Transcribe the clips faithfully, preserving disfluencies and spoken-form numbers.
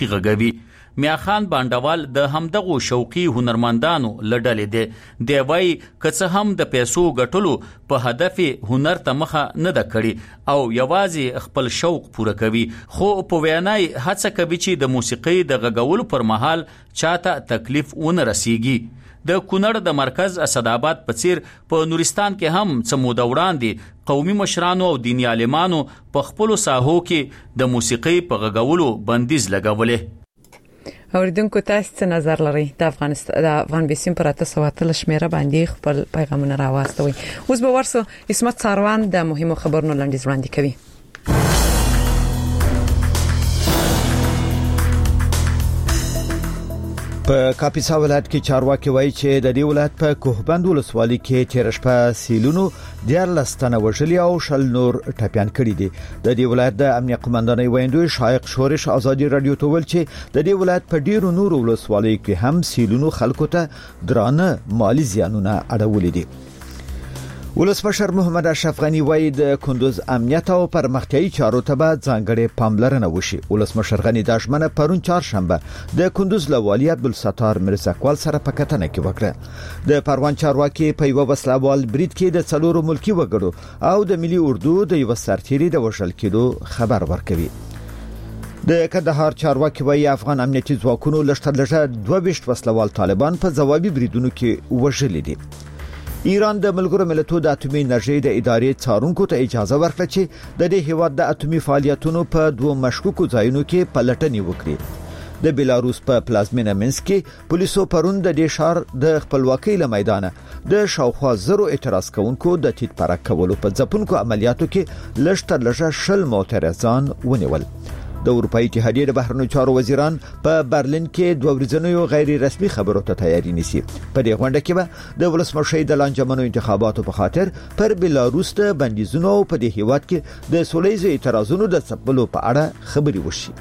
غږوي. میاخان بانډوال د همدغو شوقي هنرمندانو لډلې دی. دی وایي که څه هم د پیسو ګټلو په هدف هنر ته مخه نه ده کړې او یوازې خپل شوق پوره کوي، خو په وینای هڅه کوي چې د موسیقۍ د غږولو پر مهال چاته تکلیف ونه رسیږي. د کونړ د مرکز اسداباد په څیر په نورستان کې هم څه موده وړاندې قومي مشرانو او دیني عالمانو په خپلو ساحو کې د موسیقۍ په غږولو بندیز لګولې. اوریدونکو تاسو څه نظر لرئ؟ د افغانستان د افغان بیسیم پر اته سوه اتلس شمیره باندې خپل پیغامونه راوستوي. اوس به ورسو اسمت ساروان د مهمو خبرونو لنډیز وړاندې کوي. په کاپیسا ولایت کې چارواکي وایي چې د دې ولایت په کوهبند ولسوالۍ کې تیر شپه سیلونو دیارلس تنه وژلي او شل نور ټپيان کړي دي. د دې ولایت د امنیت قومندانۍ ویندوی شایق شورش ازادي رادیو ته ویل چې د دې ولایت په ډیرو نور ولسوالیو کې هم سیلونو خلکو ته درانه مالی زیانونه اړولې دي. ولسمشر محمد اشرف غنی وایي د کندوز امنیت او پرمختیايي چارو ته به ځانګړې پاملرنه وشي. ولسمشر غنی د ژمنه پرون چهارشنبه د کندوز لوالي عبدالستار مرزاقوال سره په کتنه کې وکړه. د پروان چارواکي په یو وسلوال برید کې د څلورو ملکی وګړو او د ملي اردو د یو سرتیري د وژل کېدو خبر ورکوي. د کندهار چارواکي وایي افغان امنیتي ځواکونو لږترلږه دوه ویشت وسلوال طالبان په ځوابي بریدونو کې وژلي دي. ایران د ملګرو ملتونو د اټومي انرژي د ادارې څارونکو ته اجازه ورکړه چې د دې هیواد د اټومي فعالیتونو په دوه مشکوکو ځایونو کې پلټنې وکړي. د بیلاروس په پلازمینه منسک کې پولیسو پرون د دې شهر د خپلواکۍ له میدانه د شاوخوا زرو اعتراض کوونکو د تیت پرک کولو په ځپونکو عملیاتو کې لږترلږه شل معترضان ونیول. د اروپאי اتحادیې د بهرنیو چارو وزیران په برلین کې دوه ورځنیو غیر رسمي خبرو ته تیاری نیسي. په دې غونډه کې به د ولسمشر د لانجمنو انتخاباتو په خاطر پر بیلاروس ته بندیزونو په دې هیواد کې د سولېزو اعتراضونو د څپلو په اړه خبري وشي.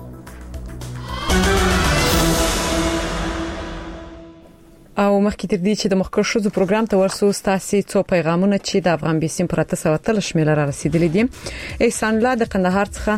او مخکې تر دې چې د مخکښ شوزو پروګرام ته ورسو ستاسي څو پیغامونه چې د افغان بیسیم پر اته سوه اتلس شمیره را رسیدلې دي. احسان الله د قندهار څخه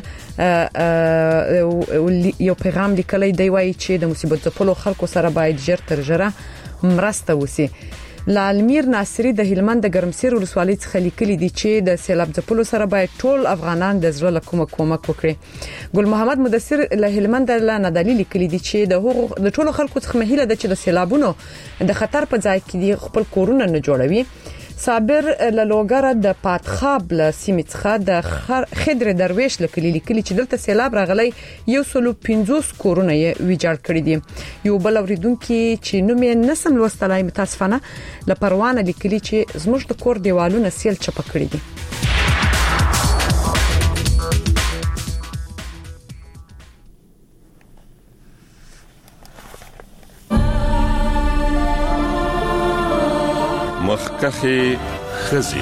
یو پیغام لیکلی دی، وایي چې د مصیبت ځپلو خلکو سره باید ژر تر ژره مرسته وسی. لالمیر ناصری د هلمند د ګرمسیر ولسوالۍ څخه لیکلي دي چې د سیلاب ځپلو سره باید ټول افغانان د زړه له کومه کومک وکړي. ګل محمد مدثر له هلمند له ندالي لیکلي دي چې د هغو د ټولو خلکو څخه مهیله ده چې د سیلابونو د خطر په ځای کې خپل کورونه نه جوړوي. صابر لوګره د پاتخاب له سیمې څخه د خضر درویش لیکلي لیکلي چې دلته سیلاب راغلی یو سلو پنځوس کورونه یې ویجاړ کړی دي. یو بل اوریدونکو چې نوم یې نسم لوستلای متاسفانه له پروانه لیکلي چې زموږ د کور دیوالونه سیل چپه کړی دي. مخکخي خزي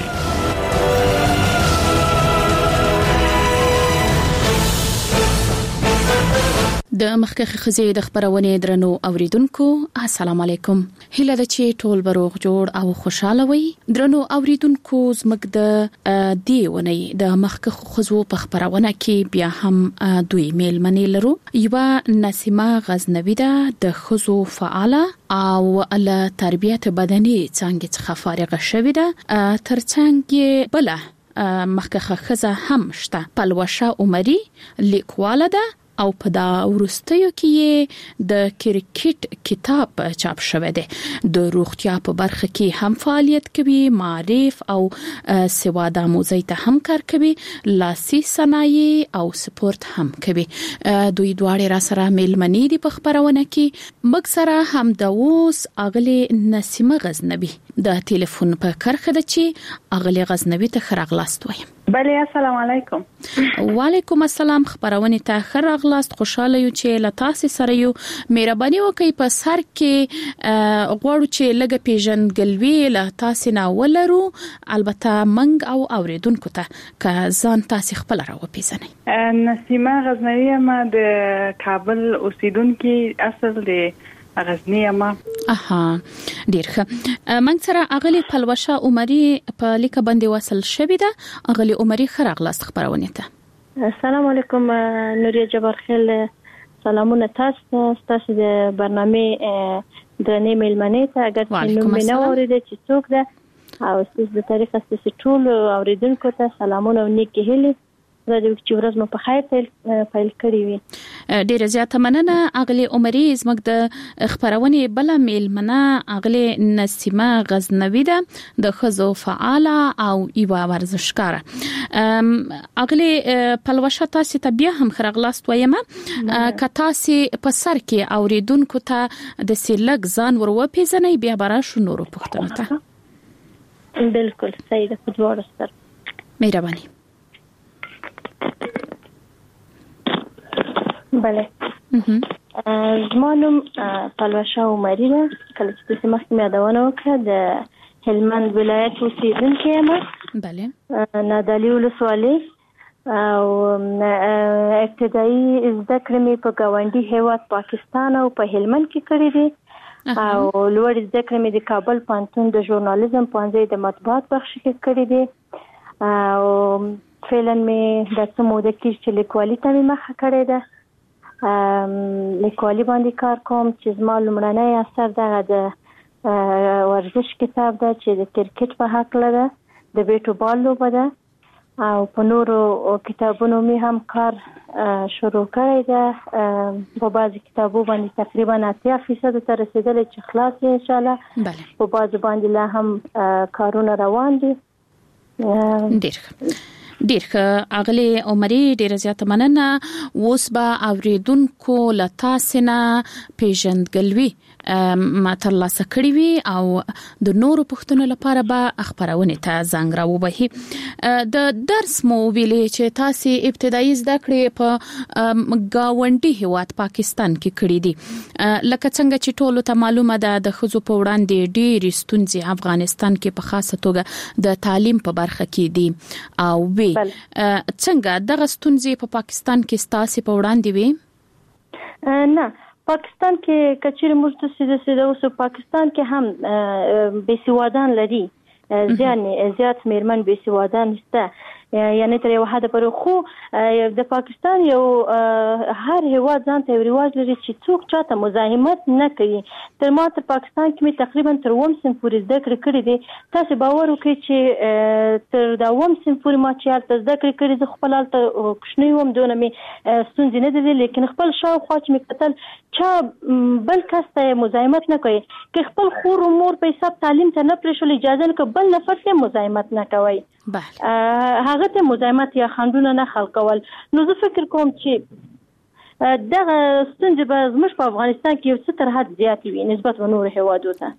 د مخکخي خزي د خبرونه درنو اوریدونکو السلام علیکم. هله د چی ټول بروغ جوړ او خوشاله وي. درنو اوریدونکو زمګ د دیونی د مخکخ خزو په خبرونه کې بیا هم دوی میل منی لرو. یو نسیمه غزنوی ده د خزو فعاله او ال تربیت بدني څنګه څخه فارغه شوې ده. ترڅنګ بل مخکخ خزه هم شته. پلوشه عمري لیکواله ده او په دا ورستیو کې د کرکټ کتاب چاپ شوی دی. د روغتیا په برخه کې هم فعالیت کوي، معرف او سواده موزي ته هم کار کوي، لاسي صنایع او سپورت هم کوي. دوی دواړه را سره میلمنې دي په خبرونه کې. مګ سره هم د اوس اغلی نسیمه غزنوی د ټلیفون په کرخه ده چې اغلی غزنوی ته خراغلاست وایم. بله السلام علیکم. وعلیکم السلام. خبرونه ته خراغلاست. خوشاله یو چې لتاسي سره یو مهرباني وکي په سر کې غواړو چې لګه پیژنګلوي لتاسي نه ولرو. البته منګ او اوریدونکو ته که ځان تاسو خپل راو پیژنئ. نسیمه غزنوی ما د کابل اوسیدونکو اصل دی غزنی ما. اها ډیر ښه. من سره اغلی پلوشه عمري په لیکه باندې وصل شوې ده. اغلی عمري خراغلاست خبرونه ته. السلام علیکم. نوریا جبار خیل سلامونه تاسو تاسو د برنامه درنې ملمنې ته اگر چې نو مینه اورید چې څوک ده او ستاسو د تاریخ ستاسو ټول اوریدونکو ته سلامونه او نیکی هیلې زه د چې ورځ مو په خیر پیل کړی وي. ډیره زیاته مننه اغلی عمري زموږ د خبرونه بل ملمنه اغلی نسیمه غزنوی ده د خزو فعاله او ایوا ورزشکاره. اغلی پلوشه تاسو ته بیا هم خرغلاست وایمه کتا سي په سر کې اوریدونکو ته د سیلګ ځان ور وپیژنې بیا برا شو نورو پښتنو ته. بالکل صحیح ده فوټبال ستر مهرباني. بله زمانم پلوشه عمری ده کله چې تاسو مخکې یادونه وکړه د هلمند ولایت اوسیدونکې یم. بله نادعلي ولسوالۍ او ابتدایي زده کړې مې په ګاونډي هیواد پاکستان او په هلمند کې کړې دي او لوړ زده کړې مې د کابل پوهنتون د ژورنالیزم پوهنځي د مطبوعات بخش کې کړې دي او فعلا مې د څه موده کې چې لیکوالي ته مې مخه کړې ده. لیکوالي باندې کار کوم چې زما لومړنی اثر دغه د ورزش کتاب ده چې د کرکټ په هکله ده د بیټو بال لوبه ده او په نورو کتابونو مې هم کار شروع کړی ده. په بعضی کتابو باندې تقریبا اتیا فیصد ته رسیدلی چې خلاص یې ان شاء الله. په بعضو باندې لا هم کارونه روان دي. ډیر ډیر اغلی عمري ډیر زیاته مننه. اوس به اوریدونکو لتا سینا پیژندګلوي ما تر لاسه کړی وي او د نورو پښتنو لپاره به خبرونه ته زنګ راوبهي. د درس مو ویلې چې تاسو ابتدایي زده کړې په گاونډي هیواد پاکستان کې کړې دي لکه څنګه چې ټولو ته معلومه ده د خزو په وړاندې ډېری ستونزې افغانستان کې په خاصه توګه د تعلیم په برخه کې دي او وی څنګه دغه ستونزې په پاکستان کې ستاسو په وړاندې وي؟ نه پاکستان کې کچېر موږ ته سیده سیده اوس پاکستان کې هم بېسوادان لري ځان زیات میرمن بېسوادان شته یعنی تر یو حد پورې خو د پاکستان یو هر هیواد ځان ته رواج لري چې څوک چاته مزاحمت نه کوي. تر ما ته پاکستان کې مې تقریبا تر اووم صنف پورې زده کړې کړې دي. تاسو باور وکړئ چې تر دا اووم صنف پورې ما چې هلته زده کړې کړې زه خپل هلته کوچنی وم دونه مې ستونزې نه دي لیکن خپل شاوخوا چې مې کتل چا بل کس ته مزاحمت نه کوي که خپل خور و مور په حساب تعلیم ته نه پرېښول اجازه نه کوي بل نفر ته مزاحمت نه کوي. هغه ته مزاحمت یا خندونه نه خلقول. نو زه فکر کوم چې دغه ستونزې به زموږ په افغانستان کې یو څه تر حد زیاتې وي نسبت به نورو هیوادو ته.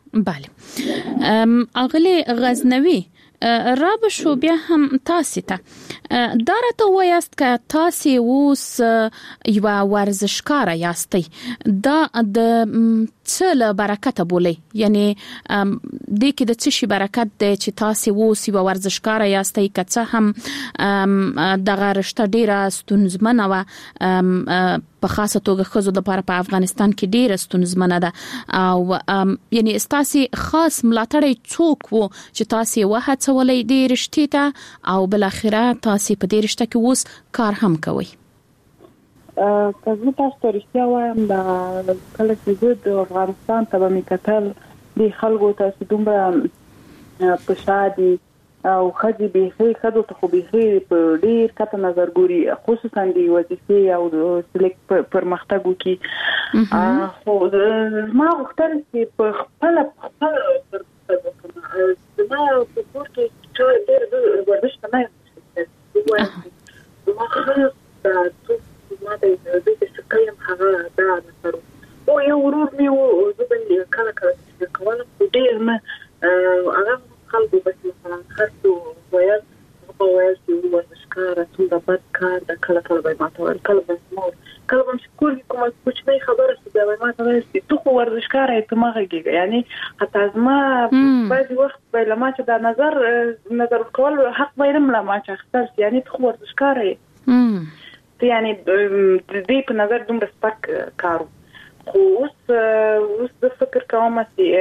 بله اغلی غزنوی راب شو بیا هم تاسو ته دا راته وایاست که تاسو اوس یو ورزشکار یاستئ دا د څه له برکته بولی یعنی د کې د څه شي برکت دی چې تاسو اوس یو ورزشکار یاستئ که څه هم دغه رشته ډیره ستونزمنه وه په خاصه توګه ښځو دپاره په افغانستان کې ډیره ستونزمنه ده او یعنی ستاسو خاص ملاتړی څوک وو چې تاسو یې وهڅولی دې رشتې ته او بالاخره تاسو په دې رشته کې اوس کار هم کوئ؟ که زه تاسو ته رښتیا وایم د کله چې زه د افغانستان ته به مې کتل دې خلکو ته چې دومره په شا دي او ښځې بیخي ښځو ته خو بیخي په ډېر کته نظر ګوري خصوصا د وظیفې او سلیک پرمختګ وکړي. خو زما غوښتل چې په خپله خپله پرمختګ وکړم. زما په کور کې چې ډېر ورزش ته نه یم زما خلک ما ته دوی چې څه کوم هغه دا نظر او یو ورور مې و زه به کله کله چې کوم ډېر نه هغه خلکو بس مثلا خرڅو ویل په ویل چې ورزشکاره څومره بد کار ده کله کله به ماته ویل کله به مور کله به چې کور کې کومه کوچنۍ خبره شي بیا به ماته ویل چې تو خو ورزشکاره یې ته مه غږېږه یعنې حتی زما بعضې وخت به له ما چې دا نظر نظر ورکول حق به یې نه له ما چې اخیستل شي یعنې ته خو ورزشکاره یې یعنې د دې په نظر دومره سپک کار خو اوس اوس زه فکر کوم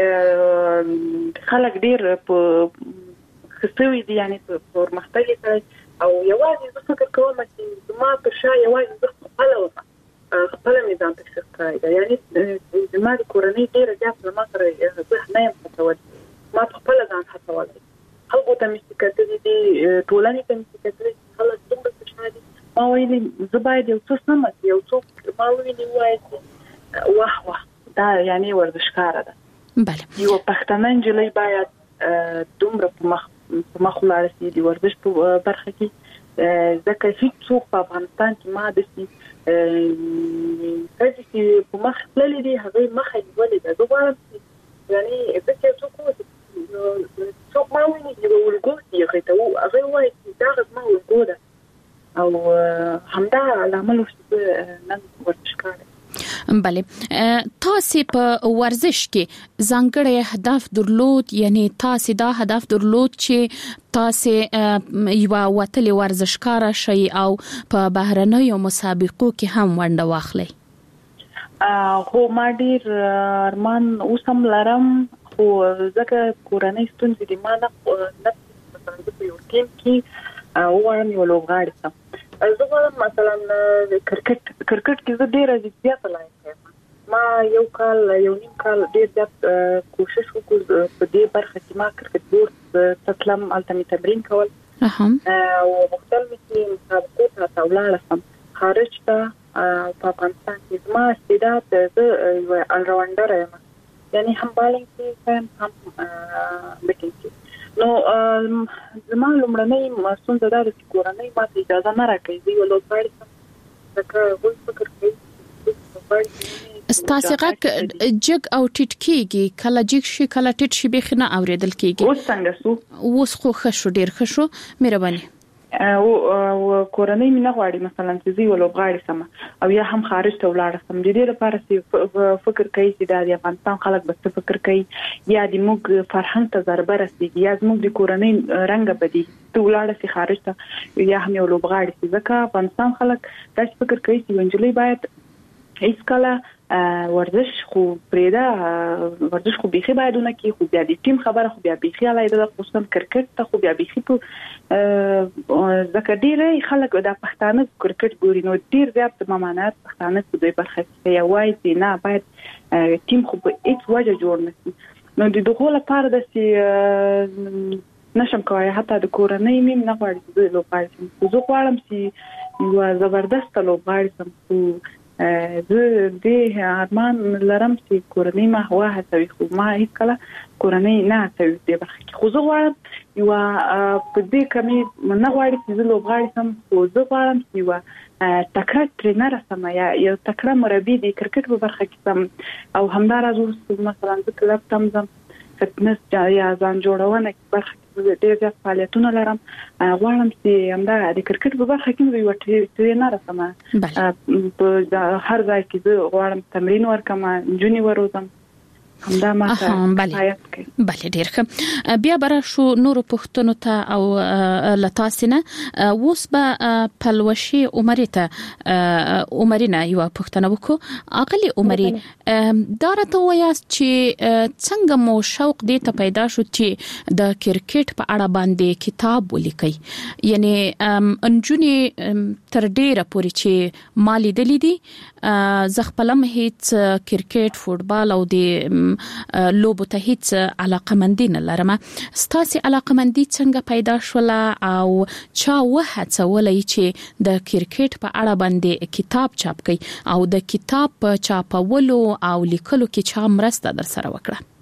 چې خلک ډېر په ښه سوي دي یعنې په پرمختګ یې کړی او یوازې زه فکر کوم چې زما په شا یوازې زه خپله وم خپل میزان تشخیص کړی دا یعنی زما د کورنۍ ډیره زیات ما سره زه نه یم هڅول ما په خپل ځان هڅول خلکو ته مې کتلې دي ټولنې ته مې کتلې خلک دومره خوشاله دي ما ویلي زه باید یو څه سمه یو څوک ما ویلي وایي واه واه دا یعنی ورزشکاره ده بله یو پښتنه نجلۍ باید دومره په مخ په مخ ولاړ شي د ورزش په برخه کې ځکه هیڅ څوک په افغانستان کې ما د سي کله چې په مخ تللی دی هغه مخه نیولې ده زه غواړم یعنی ځکه څوک څوک ما ویني چې ولګو دی هغه هغه وایي چې دا غږ ما ولګو ده او همدا لامل چې نن ورزش کوي بله تاسو په ورزش کې ځانګړی هدف درلود یعنی تاسو دا هدف درلود چې تاسو یو وتلی ورزشکار شئ او په بهرنیو مسابقو کې هم ونډه واخلئ خو ما ډیر ارمان اوسم لرم خو ځکه کورنۍ ستونزې دي ما نه مثلا په یو ټیم کې او وایم یو لوبغاړی سم زه غواړم مثلا کرکټ کرکټ کې زه ډیر زیات لایق یم ما یو کال یو نیم کال ډیر زیات کوشش وکړ په دې برخه کې ما کرکټ بورډ تطلم التمی تمرین کول او مختلف مسابقو ته تاولاړم خارج ته په افغانستان کې ما استعداد زه الراوندر یم یعنی هم بالینګ کې هم بیټینګ کې نو زما لومړنۍ ستونزه دا ده چې کورنۍ ماته اجازه نه راکوي زه یو لوبغاړی یم ځکه هغوی فکر کوي ستاسو غږ جګ او ټیټ کیږي کله جګ شي کله ټیټ شي به نه اوریدل کیږي اوس څنګه سو اوس خو ښه شو ډیر ښه شو مهرباني او کورنۍ مې نه غواړي مثلا چې زه یو لوبغاړی سم او یا هم خارج ته ولاړ سم د دې لپاره چې فکر کوي چې د افغانستان خلک به څه فکر کوي یا د موږ فرهنګ ته ضربه رسیږي یا موږ د کورنۍ رنګ بدی ته ولاړ سي خارج ته یا هم یو لوبغاړی چې ځکه افغانستان خلک دا فکر کوي چې ونجلې باید هیڅ کله ورزش خو پرېدا ورزش خو بيخي بايدونه کې خو بیا د ټیم خبره خو بیا بيخي علایده د خصوصا کرکټ ته خو بیا بيخي په ځکه ډیره خلک د پښتانه کرکټ ګوري نو ډیر زیات ممانعت پښتانه په دې برخه کې یو وایي چې نه باید ټیم خو په هیڅ وجه جوړ نشي نو د دغه لپاره د سي نشم کوي حتی د کورنۍ مې نه غواړي چې لوبغاړي شم زه غواړم چې یو زبردست لوبغاړی شم زه دې ارمان لرم چې کورنۍ ما هوا هڅوي خو ما هیڅ کله کورنۍ نه هڅوي دې برخه کې خو زه غواړم یو په دې کمي نه غواړم چې زه لوبغاړی شم خو زه غواړم چې یو تکړه ټرینر سم یا یو تکړه مربي د کرکټ په برخه کې سم او همدارنګه مثلا د کلب تم زم فتنس یا ځان جوړونه برخه کې ډېر زیات فعالیتونه لرم غواړم چې همدا د کرکټ په برخه کې یو ټرینر سم په هر ځای کې زه غواړم تمرین ورکم جونی وروزم همدا ما ته بله ډیر ښه بیا برا شو نور پښتنو ته او لتاسنه اوس به پلوشي عمرته عمرینه یو پښتنه وکړو اقلی عمري دا راته وایاست چې څنګه مو شوق دې ته پیدا شو چې د کرکټ په اړه باندې کتاب ولیکي یعنی انجونی تر ډیره پوري چې مالی دلی دي زه خپلم هیڅ کرکټ فوتبال او د لوبو ته هیڅ علاقمندي نه لرم ستاسو علاقمندي څنګه پیدا شوله او چا وهڅولای چې د کرکټ په اړه باندې کتاب چاپ کړي او د کتاب په چاپولو او لیکلو کې چا مرسته در سره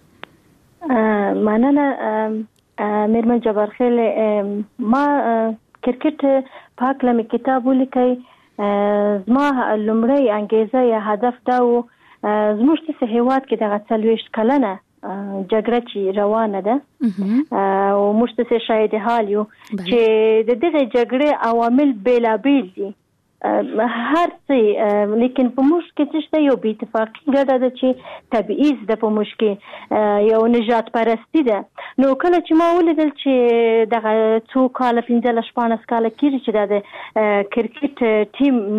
وکړه مننه میرمن جبارخیل ما کرکټ په اړه کتاب ولیکي زما لومړی انګیزه یا هدف دا و زموږ ته هیواد کې دغه څلويشت کلنه جګړه چې روانه ده او موږ ته شاهد حال یو چې د دغه جګړې عوامل بیلابیل دي هر څه لیکن په موږ کې چې یو بي اتفاقي ګډه ده چې تبعیض د په موږ کې یو نجات پرستی ده نو کله چې ما ولیدل چې دغه څو کال پنځه شپږ کال کېږي چې د کرکټ ټیم ملي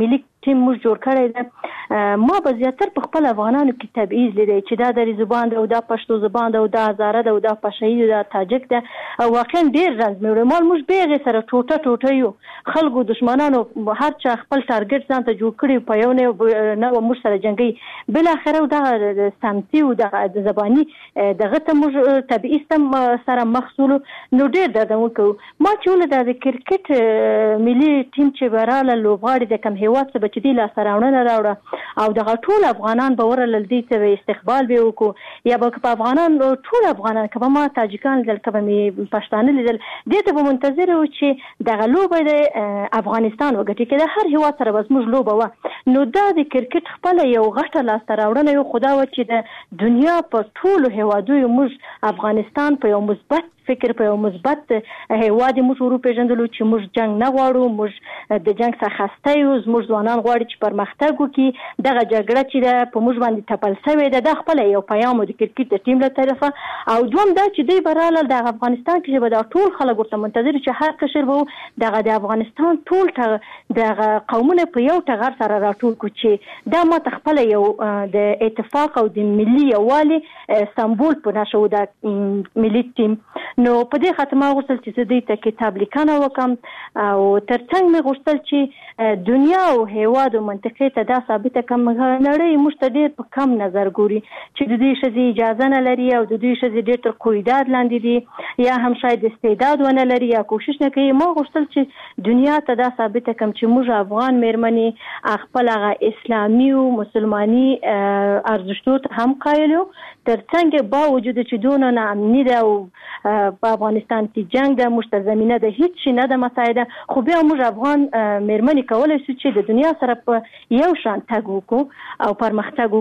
ټیم موږ جوړ کړی دی ما به زیاتر په خپل افغانانو کې تبعیض لیدی چې دا دری زبان ده او دا پښتو زبان ده او دا هزاره ده او دا پښتو ده تاجک ده او واقعا ډیر رنځ مې مال موږ بیغه سره ټوټه ټوټه یو خلکو دشمنانو هر چا خپل ټارګټ ځان ته جوړ کړی په یو نه نه موږ سره جنگي بل اخره دا سمتي او د زبانی دغه ته موږ تبعیض سره مخصول نو ډیر درته وکړو ما چې ول د کرکټ ملي ټیم چې براله لوبغاړي د کم هیواد څخه بچ دی لا سره ونه راوړه او دغه ټول افغانان به ورل دي ته استقبال به وکړو یا به په افغانان ټول افغانان کبه ما تاجکان دل کبه می پښتانه لیدل دې ته به منتظر و چې دغه لوبه د افغانستان وګټي کړه هر هیواد سره بس موږ لوبه و نو دا د کرکټ خپل یو غټه لاس راوړنه یو خدا و چې د دنیا په ټولو هیوادو موږ افغانستان په یو مثبت فکر په یو مثبت هیواد موږ ورو پیژندلو چې موږ جنگ نه غواړو موږ د جنگ څخه خسته یو موږ ځوانان غواړي چې پرمختګ وکړي دغه جګړه چې په موږ باندې تپل شوې ده د خپل یو پیغام د کرکټ د ټیم له طرفه او دوم دا چې دی براله د افغانستان کې به دا ټول خلک ورته منتظر چې هر کشر به دغه د افغانستان ټول دغه قومونه په یو ټغر سره راټول کو چې دا ما تخپل یو د اتفاق او د ملي یووالي سمبول په نشو د ملي ټیم نو په دې ختمه غوښتل چې دې ته کتاب لیکنه وکم او ترڅنګ مې غوښتل چې دنیا او هیواد او منطقې ته دا ثابته کوم نړۍ موږ ته ډېر په کم نظر ګوري چې د دې شذې اجازه نه لري او د دې شذې ډېر تر قیداد لاندې دي یا هم شاید استعداد ونه لري یا کوشش نه کوي ما غوښتل چې دنیا ته دا ثابته کوم چې موږ افغان مېرمنې خپل هغه اسلامي او مسلماني ارزښتونو ته هم قایل یو ترڅنګ با وجود چې دونه ناامني ده او په افغانستان کې جنگ د مشتزمینه د هیڅ شي نه د مساعده خو بیا موږ افغان مېرمنې کولای شو چې د دنیا سره په یو شان تګ وکړو او پرمختګ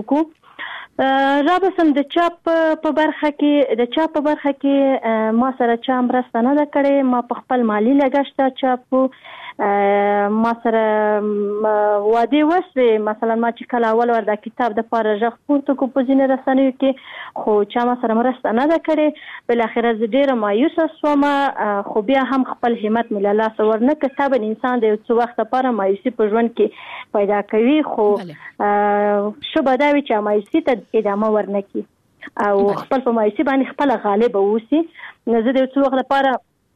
وکړو را بسم د چاپ په برخه کې د چاپ په برخه کې ما سره چا مرسته نه ده کړې ما په خپل مالی لګښت چاپو ما سره واده وسوي مثلا ما چې کله اول ور د کتاب د پاره ژغ پورته کو په ځینې رسنیو کې خو چا ما سره مرسته نه ده کړې بل اخر زه ډیره مایوسه شوم خو بیا هم خپل همت مل الله سور نه کتاب انسان د څو وخت لپاره مایوسي په ژوند کې پیدا کوي خو شو بداوي چې مایوسي ته ادامه ورنکي او خپل په مایوسي باندې خپل غالب اوسي نو زه د څو وخت لپاره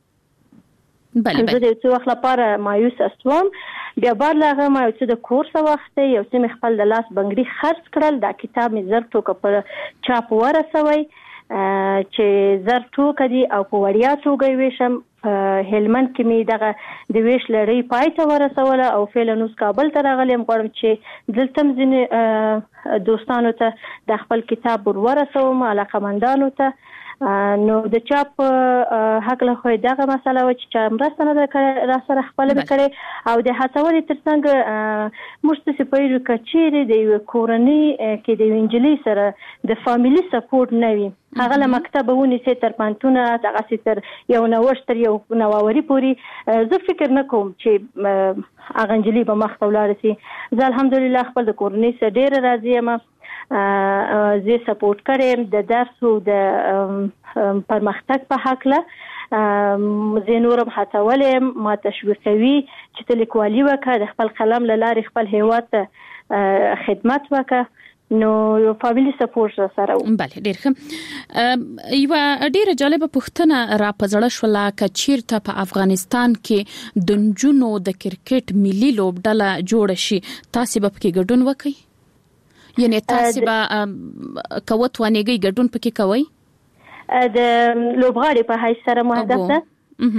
بله بله زه د څو وخت لپاره مایوس اسوم بیا بعد لاغه ما یو څه د کورس وخت یو څه مې خپل د لاس بنګړي خرڅ کړل دا کتاب مې زر ټوکه په چاپ ورسوي چې زر ټوکه دي او په وړیا توګه ویشم هلمند کې مې دغه د ویش لړۍ پای ته ورسوله او فعلا اوس کابل ته راغلم غواړم چې دلته ځینې دوستانو ته د خپل کتاب ور ورسوم علاقمندانو ته نو د چاپ حق له خو دغه مسله و چې مرسته نه کړې را سره خپل وکړي او د هڅولې ترڅنګ مشتسي پیرو کچېره د کورنۍ کې د انجلي سره د فاميلي سپورټ نه وي هغه له مکتب ونی سي تر پانتونه هغه سي تر یو نوښتر یو نووري پوری زه فکر نه کوم چې هغه انجلي به مخ ته ولاړ سي زه الحمدلله خپل د کورنۍ سره ډېر راضي یم زه سپورټ کړم د درس او د پرمختګ په حق له زه نورم هڅولم ما تشویق کوي چې د لیکوالي وکړه د خپل قلم له لارې خپل هیواد ته خدمت وکړه نو یو فاميلي سپورټ سره بله ډیر ښه یو ډیره جالبه پوښتنه را پزړه شو لا کچیرته په افغانستان کې د نجونو د کرکټ ملي لوبډله جوړ شي تاسو به پکې ګډون وکړئ یعنی تاسو به کوت وانیږي ګډون پکې کوي د لوبغاړي په حیث سره مهدف ده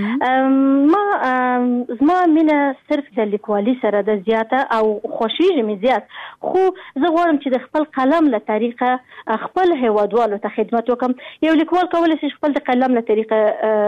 ما زما مینه صرف د لیکوالي سره د زیاته او خوشیږي مې زیات خو زه غواړم چې د خپل قلم له طریقه خپل هیوادوالو ته خدمت وکم یو لیکوال کولای شي خپل د قلم له طریقه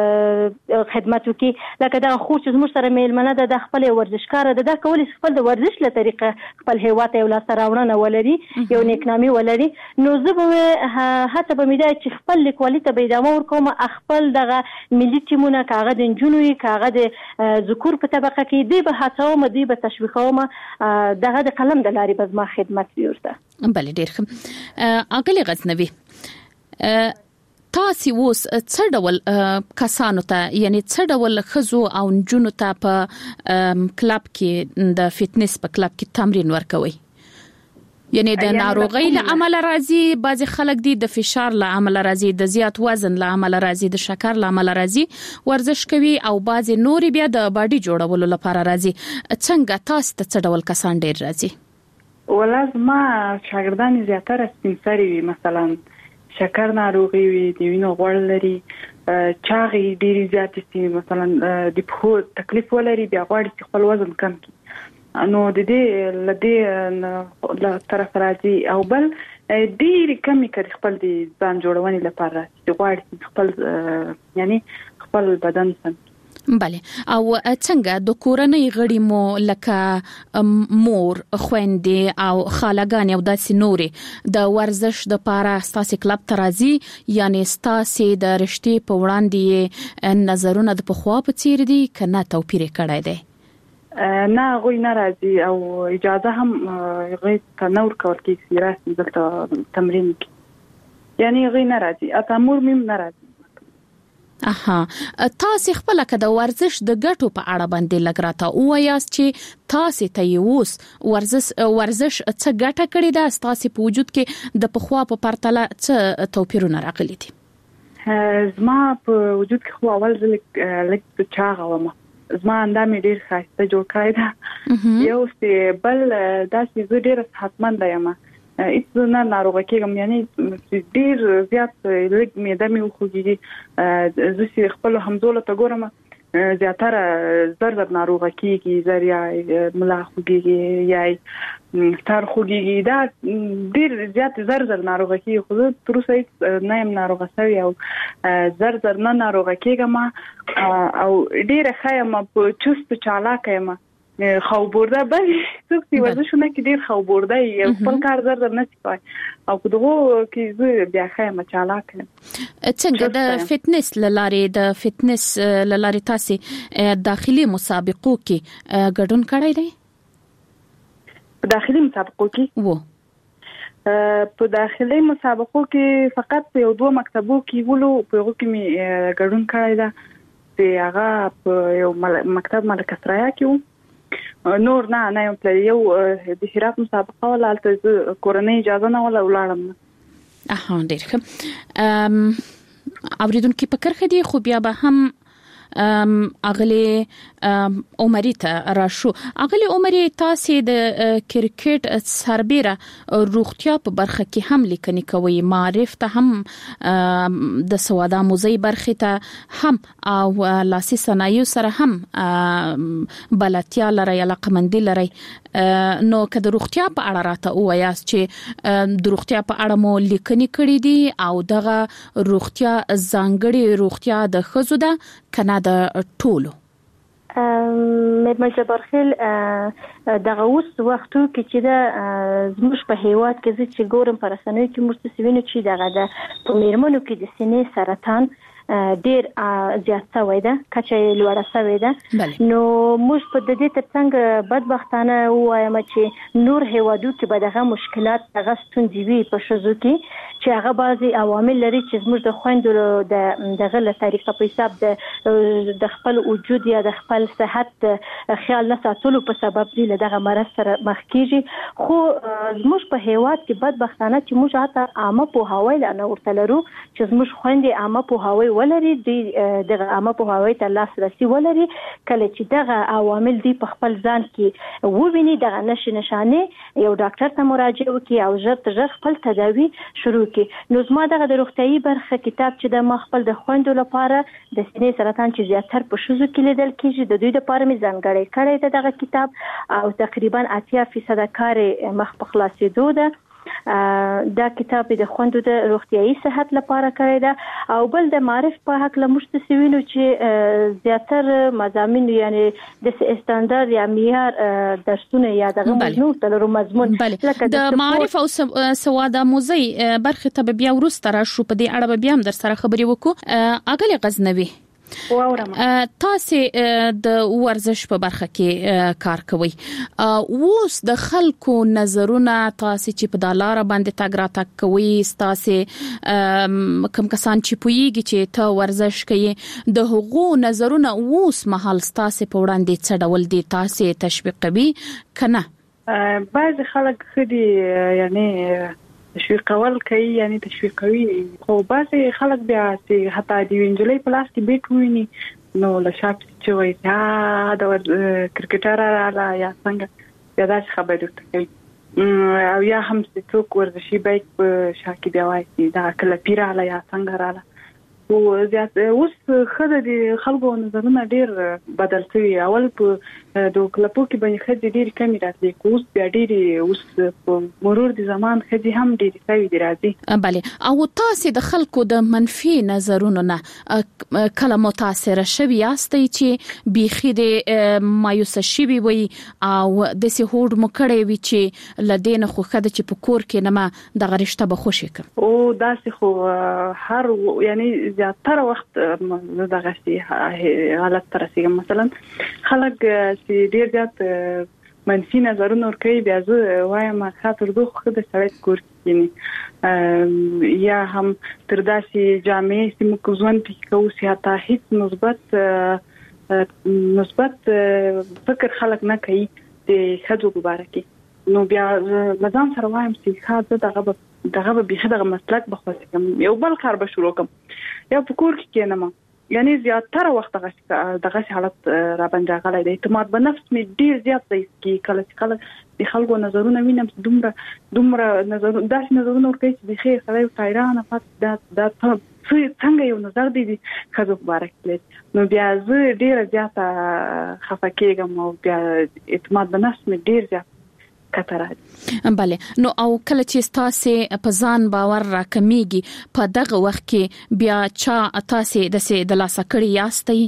خدمت وکړي لکه دا خو چې زموږ سره میلمنه ده د خپل ورزشکار ده دا کولای شي خپل د ورزش له طریقه خپل هیواد ته ولا سراوړنه ولري یو نیکنامي ولري نو زه به هڅه به مې ده چې خپل لیکوالي ته به ادامه ورکوم خپل دغه ملي ټیمونه کاغه د جنوي کاغه د ذکور په طبقه کې دی به هڅوم دی به تشویقوم دغه د قلم د لارې به ما خدمت ویورته بله ډیر ښه اغلی غزنوي تاسو اوس څه ډول کسانو ته یعنی څه ډول خزو او جنونو ته په کلب کې د فټنس په کلب کې تمرین ورکوي؟ یعنی د ناروغۍ له عمل راځي، بعضی خلک دي د فشار له عمل راځي، د زیات وزن له عمل راځي، د شکر له عمل راځي، ورزش کوي او بعضی نور بیا د باډي جوړولو لپاره راځي. څنګه تاسو ته څه ډول کسان ډیر راځي؟ ولازم ما شاګردان زیاتره سپینسري وي، مثلا شکر ناروغي وي، د وینې غوړ لري، چاغي ډیری زیات سي، مثلا د په تکلیف ولري، بیا غواړي چې خپل وزن کم کړي. نو د دې لدې له طرف راځي او بل ډېری کمی کوي خپل د ځان جوړونې لپاره چې غواړي خپل یعنی خپل بدن سم. بله. او څنګه د کورنۍ غړي مو لکه مور، خويندې او خالګان او داسې نورې د ورزش د لپاره ستاسو کلب ته راځي، یعنی ستاسو د رشتې په وړاندې نظرونه د پخوا په څیر دي کنه توپیر کړی دی؟ نه غوي ناراضي او اجازه هم غي تنور کول کې سیراسي دلته تمرین کې، یعنی غي ناراضي اتامور مم ناراضي. اها، تاسو خپل کده ورزش د ګټو په اړه باندې لګراته او یاست چې تاسو ته یوس ورزش ورزش څه ګټه کړی ده، تاسو په وجود کې د پخوا په پرتله څه توپیرونه راغلي دي؟ زما په وجود کې خو اول ځل لکه چاغه ومه، زما اندامې ډیر خاصه جوړ کړی ده، یو څه بل داسې زه ډیر صحتمند یم، هیڅ نه ناروغه کېږم، یعنی ډیر زیات لږ معده مې وخوږي، زه چې خپل همزوله ته ګورم زیاتره زر زر ناروغه کېږي، زر یا ملا خوږي یا ستار خوږي، دا ډیر زیات زر زر ناروغه کېږي، خو زه تر اوسه نه یم ناروغه شوی او زر زر نه ناروغه کېږم او ډیر ښه یم، په چست چالاک یم، خو برده بل څوک چې ورزشونه کې ډیر خو برده یو خپل کار زر زر نه کوي او په دغه کې زه بیا خیمه چالاک یم. څنګه د فټنس لارې د فټنس لارې تاسو داخلي مسابقو کې ګډون کړی دی؟ په داخلي مسابقو کې وو په داخلي مسابقو کې فقط یو دوه مکتبو کې ولو، په هغه کې می ګډون کړی دا چې هغه په یو مکتب ملک اسرایا کې وو، نور نه نه یم پلی، یو د هرات مسابقه ولا الته کورنۍ اجازه نه ولا ولاړم. اها، ډیر ښه. اوریدونکو په کرخه دی خو بیا به هم اغلی عمرې ته راشو. اغلی عمرې تاسو د کرکټ سربېره روغتیا په برخه کې هم لیکنې کوي، معرف ته هم د سوادا موزي برخه ته هم او لاسي صنایع سره هم بلاتیا لري علاقمندي لري، نو که د روغتیا په اړه راته وایاست چې د روغتیا په اړه مو لیکنې کړې دي او دغه روغتیا ځانګړي روغتیا د خزو ده کنه د ټولو؟ مېرمن جبارخیل دغه اوس وختو کې چې د زموږ په هیواد کې چې ګورم پر رسنیو کې موږ څه وینو چې دغه د په مېرمنو کې د سینې سرطان ډیر زیات شوی ده، کچه لوړه شوی ده. نو موږ په دې ترڅنګ بدبختانه وایم چې نور هیوادو کې به دغه مشکلات دغه ستونزې وي په شذو کې چې هغه بعضي عوامل لري چې زموږ د خويندو د دغه له طریقه په حساب د د خپل وجود یا د خپل صحت خیال نه ساتلو په سبب دی دغه مرض سره مخ کیږي. خو زموږ په هیواد کې بدبختانه چې موږ حتی عامه په هوای نه ورته لرو چې زموږ خويندې عامه په هوای ولري، دی دغه عامه په هوای ته لاسرسي ولري، کله چې دغه عوامل دی په خپل ځان کې وویني دغه نشي نشانه یو ډاکټر ته مراجعه وکړي او ژر تر ژره خپل تداوی شروع کړي. نو زما دغه د روغتيایي برخه کتاب چې د ما خپل د خويندو لپاره د سینې سرطان چې زیاتره په شوزو کې لیدل کیږي د دوی لپاره مې ځانګړی کړی دغه کتاب او تقریبا اتیا فیصد کار مخ په خلاصېدو ده. دا کتاب د خوندو د روغتيایي صحت لپاره کړی دا او بل د معرف په حق لمشت سوینو چې زیاتره مضامین یعنی د استاندارد یا معیار درسونه یا دغه مضمون تلرو مضمون لکه د معرف او سوادا موزي برخه ته بیا ورسته را شو په دې اړه بیا هم در سره خبرې وکړو. اغلی غزنوي واورم تاسو د ورزش په برخه کې کار کوي اوس د خلکو نظرونه تاسو چې په دالار باندې تاګ را تاګ کوي تاسو کوم کسان چې پویږي چې ته ورزش کوي د هغو نظرونه اوس مهال تاسو په وړاندې څه ډول دي تاسو تشویق کوي کنه بعض خلک خدي یعنی تشویق کول کوي یعنی تشویق کوي خو بعضی خلک بیا چې حتی د وینجلې په لاس کې بیت ویني نو له شاپ چې وایي دا د کرکټر را یا څنګه یا دا خبرې کوي او یا هم څوک ورزشي بیت په شاکي دی وایي دا کله پیراله یا څنګه رااله او زیات اوس خدای د خلکو نظرونه ډیر بدل شوی اول په د کلپو کې باندې خدای ډیر کمی راځي کوس بیا ډیر اوس په مرور د زمان خدای هم ډیر شوی دی راځي بله او تاسو د خلکو د منفي نظرونو نه کله متاثر شوی یاستئ چې بيخي د مایوس شوی وي او د سهود مکړې وي چې لدین خو خدای چې په کور کې نه د غرشته به خوشی کړ او داسې خو هر یعنی زیاتره وخت دغه شي حالت تر رسیدم مثلا خلک چې ډیر زیات منفي نظرونه ورکوي بیا زه وایم خاطر دوه خو د سړی کور کینی یا هم تر داسې جامعې چې موږ ځوان پکې کوو سیاته هیڅ مثبت مثبت فکر خلک نه کوي د خځو مبارکي نو بیا مزام سره وایم چې خاطر دغه دغه به دغه مسلک بخواسته کوم یو بل کار به شروع کوم یا په کور کې کېنم یعنی زیاتره وخت دغه دغه حالت را باندې غلای دی اعتماد په نفس می ډیر زیات دی چې کله چې کله د خلکو نظرونه وینم دومره دومره نظر داس نظرونه ورکوي چې د خیر سره فایرانه پات دا دا څنګه یو نظر دی خزو مبارک لیت نو بیا زه ډیر زیات خفه کېږم او بیا اعتماد په نفس می ډیر زیات کتره بله نو او کله چې تاسو په ځان باور راکمېږي په دغه وخت کې بیا چا تاسو د سه د لاسه کړی یاستئ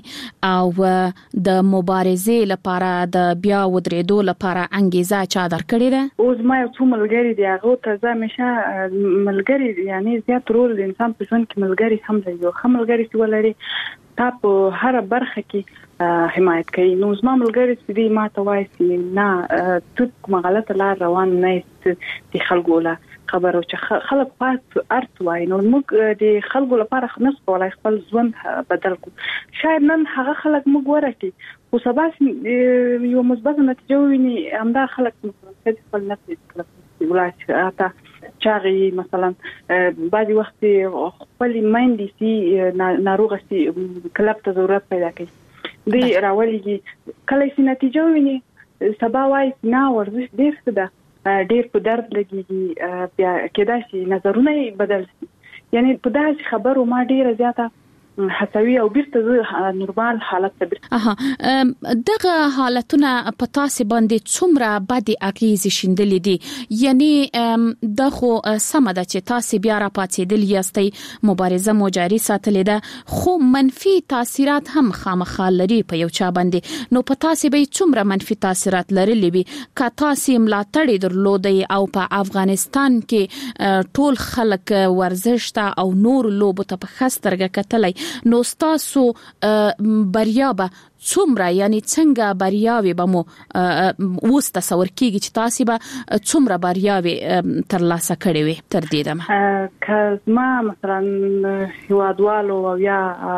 او د مبارزې لپاره د بیا ودرېدو لپاره انګیزه چا درکړې ده اوس ما یو څو ملګری دی هغه ته ځمشه ملګری یعنی زیات رول د انسان په ژوند کې ملګری هم دی یو خملګری چې ولري تاسو هر برخه کې حمایت کوي نو زما ملګری چې دی ما ته وایي چې نه ته کومه غلطه لار روان نه یې د خلکو له خبرو چې خلک پات ارت وایي نو موږ د خلکو لپاره خنص کولای خپل ژوند بدل کو شاید نن هغه خلک موږ ورته خو سبا یو مثبت نتیجه ویني همدا خلک موږ خپل نفس ولای اته چاغي مثلا بعضی وخت خپل مایندې سي ناروغه سي کلب ته ضرورت پیدا کوي دی راولېږي کله چې نتیجه ویني سبا وایي نه ورزش ډیر څه ده ډیر په درد لګيږي بیا کېدای شي نظرونه بدل شي یعنی په داسې خبرو ما ډیره زیاته حسوي او بیرته نورمال حالت ته اها دغه حالتونه په تاسو باندې څومره بدی اغیزې شیندلې دي یعنی دغه سمده چې تاسو بیا را پاتېدل یاستئ مبارزه مو جاري ساتلې ده خو منفي تاثیرات هم خامخا لري په یو چا باندې نو په تاسو به څومره منفي تاثیرات لرلې وي که تاسو ملاتړ درلودي او په افغانستان کې ټول خلک ورزش ته او نور لوبو ته په خسترګه کتلای نو تاسو بریا به څومره یعنی څنګه بریاوي به مو اوس تصور کیږي چې تاسو به څومره بریاوي تر لاسه کړې وي تر دې دمه که ما مثلا هوادوالو او یا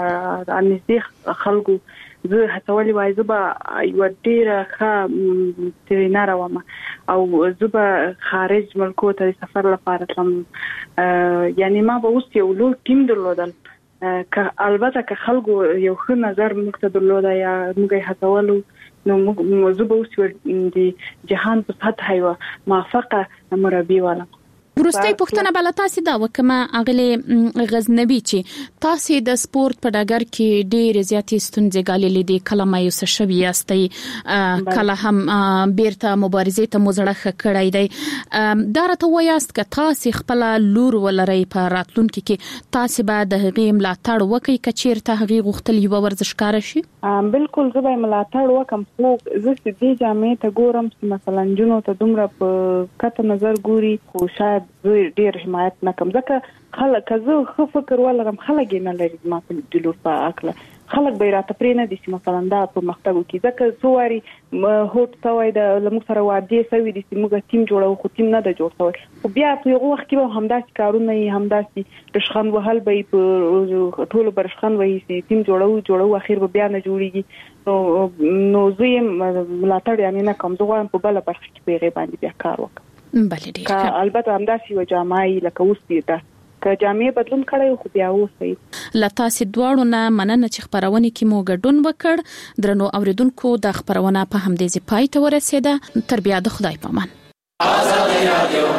انځي خلکو زه هڅولې وای زه به یو ډیره ښه ترینر وم او زه به خارج ملکو ته سفر لپاره تلم یعنی ما به اوس یو لوی ټیم درلودل که البته که خلکو یو ښه نظر موږ ته درلوده یا موږ یې هڅولو نو موږ زه به اوس د جهان په سطحه یو موافقه مربي ولم ورستۍ پوښتنه بل تاسو دا وکمه اغلی غزنوي چې تاسو د سپورت په ډګر کې ډېر زیاتې ستونزې ګاللې دي کله مایوس شوي یاستئ کله هم بیرته مبارزې ته مزړه کړای دی دا راته وایاست که تاسو خپل لور ولرئ په راتلونکي کې تاسو به د هغې ملاتړ وکړئ که چیرته هغې غوښتل یوه ورزشکاره شي بالکل زه به ملاتړ وکم خو زه چې دې جامعې ته ګورم چې مثلا جنو ته دومره په کته نظر ګوري خو شاید زه ډیر حمایت نکم ځکه خلک زه خو فکر ولرم خلک نه لري ما په دلور په اکله خلک به راته پرې نه دي چې مثلا دا په مختبو کې ځکه سواري هوټ سوای د لمو سره وادي سوي دي چې موږ ټیم جوړو خو ټیم نه د جوړ سوی خو بیا په یو وخت کې همداسې کارونه یې همداسې رشخان وهل به په ټولو برشخان وایي چې ټیم جوړو جوړو اخر به بیا نه جوړیږي نو نو زه ملاتړ یعنی نه کوم زه په بل برخه کې پیغه باندې بیا کار وکړم بله ډیر البته همداسې و جامعي لکه اوس دي دا که جامعي بدلون کړی خو بیا اوسې لتا سي دواړو نه مننه چې خبرونه کې مو ګډون وکړ درنو اوریدونکو د خبرونه په همدې ځای پای ته ورسېده تر بیا د خدای پامان. آزاد رادیو